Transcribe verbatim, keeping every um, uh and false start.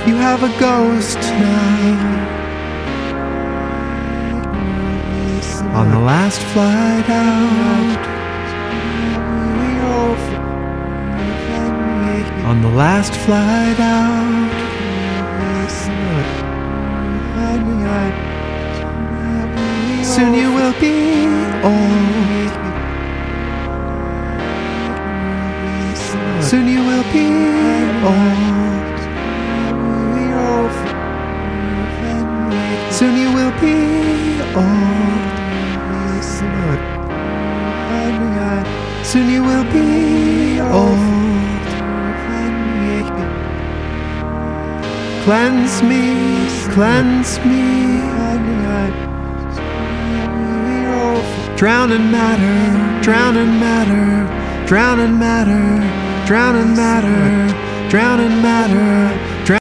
You have a ghost now. On the last flight out, on the last flight out, soon you will be old. Soon you will be old. Soon you will be old. Soon you will be old. Cleanse me, cleanse me. Drown in matter, drown in matter, drown in matter, drown in matter, drown in matter.